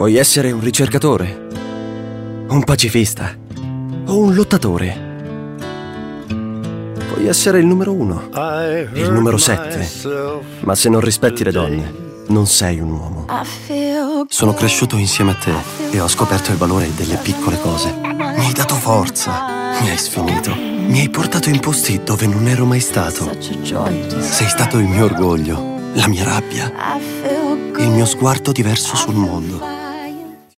Puoi essere un ricercatore, un pacifista o un lottatore. Puoi essere il numero 1, il numero 7, ma se non rispetti le donne, non sei un uomo. Sono cresciuto insieme a te e ho scoperto il valore delle piccole cose. Mi hai dato forza, mi hai sfinito, mi hai portato in posti dove non ero mai stato. Sei stato il mio orgoglio, la mia rabbia, il mio sguardo diverso sul mondo.